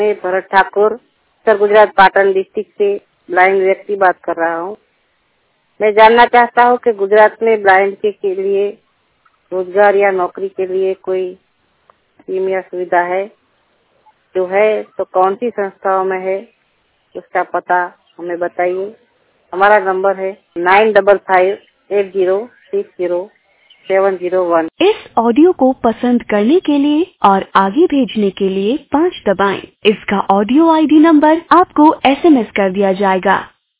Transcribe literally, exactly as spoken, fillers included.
मैं भरत ठाकुर उत्तर गुजरात पाटन डिस्ट्रिक्ट से ब्लाइंड व्यक्ति बात कर रहा हूँ। मैं जानना चाहता हूँ कि गुजरात में ब्लाइंड के, के लिए रोजगार या नौकरी के लिए कोई स्कीम या सुविधा है, जो है तो कौन सी संस्थाओं में है, उसका पता हमें बताइए। हमारा नंबर है nine double five eight zero six zero seven zero one. इस ऑडियो को पसंद करने के लिए और आगे भेजने के लिए पाँच दबाएं। इसका ऑडियो आईडी नंबर आपको एसएमएस कर दिया जाएगा।